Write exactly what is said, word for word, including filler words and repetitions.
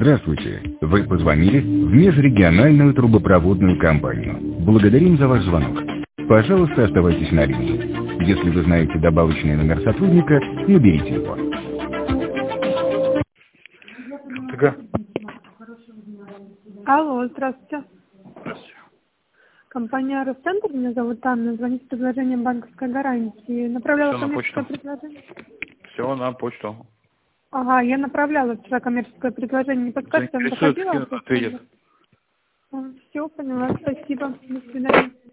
Здравствуйте. Вы позвонили в межрегиональную трубопроводную компанию. Благодарим за ваш звонок. Пожалуйста, оставайтесь на линии. Если вы знаете добавочный номер сотрудника, наберите его. ТГ. Алло, здравствуйте. Здравствуйте. Компания Росцентр, меня зовут Анна, звонит с предложением банковской гарантии. Направляла Все на коммерческое почту. предложение. Все на почту. Ага, я направляла вчера коммерческое предложение. Не подскажете, вам Заинтересует, доходило? скину, ответит. Все, поняла. Спасибо. До свидания.